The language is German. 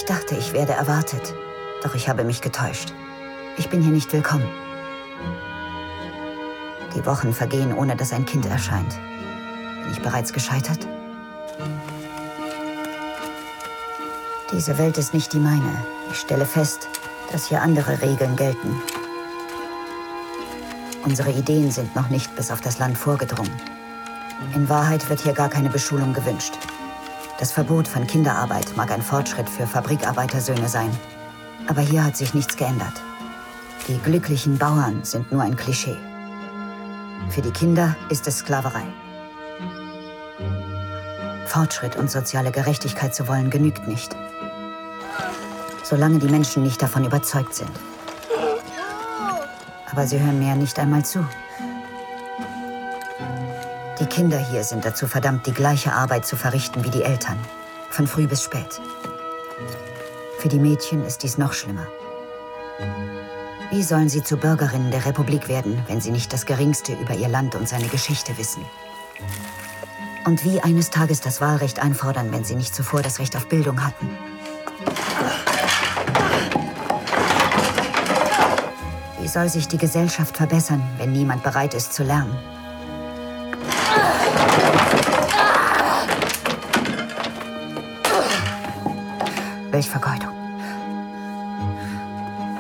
Ich dachte, ich werde erwartet. Doch ich habe mich getäuscht. Ich bin hier nicht willkommen. Die Wochen vergehen, ohne dass ein Kind erscheint. Bin ich bereits gescheitert? Diese Welt ist nicht die meine. Ich stelle fest, dass hier andere Regeln gelten. Unsere Ideen sind noch nicht bis auf das Land vorgedrungen. In Wahrheit wird hier gar keine Beschulung gewünscht. Das Verbot von Kinderarbeit mag ein Fortschritt für Fabrikarbeitersöhne sein. Aber hier hat sich nichts geändert. Die glücklichen Bauern sind nur ein Klischee. Für die Kinder ist es Sklaverei. Fortschritt und soziale Gerechtigkeit zu wollen, genügt nicht. Solange die Menschen nicht davon überzeugt sind. Aber sie hören mir ja nicht einmal zu. Die Kinder hier sind dazu verdammt, die gleiche Arbeit zu verrichten wie die Eltern. Von früh bis spät. Für die Mädchen ist dies noch schlimmer. Wie sollen sie zu Bürgerinnen der Republik werden, wenn sie nicht das Geringste über ihr Land und seine Geschichte wissen? Und wie eines Tages das Wahlrecht einfordern, wenn sie nicht zuvor das Recht auf Bildung hatten? Wie soll sich die Gesellschaft verbessern, wenn niemand bereit ist zu lernen? Welch Vergeudung.